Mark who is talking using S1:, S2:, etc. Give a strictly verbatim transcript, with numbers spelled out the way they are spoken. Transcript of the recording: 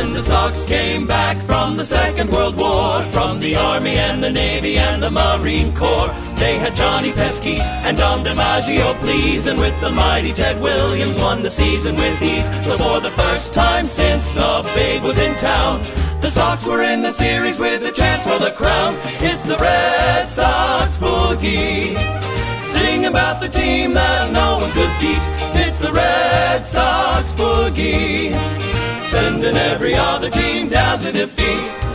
S1: when the Sox came back from the Second World War, from the Army and the Navy and the Marine Corps. They had Johnny Pesky and Dom DiMaggio, please, and with the mighty Ted Williams won the season with ease. So for the first time since the Babe was in town, the Sox were in the series with a chance for the crown. It's the Red Sox Boogie, sing about the team that no one could beat. It's the Red Sox Boogie, sending every other team down to defeat.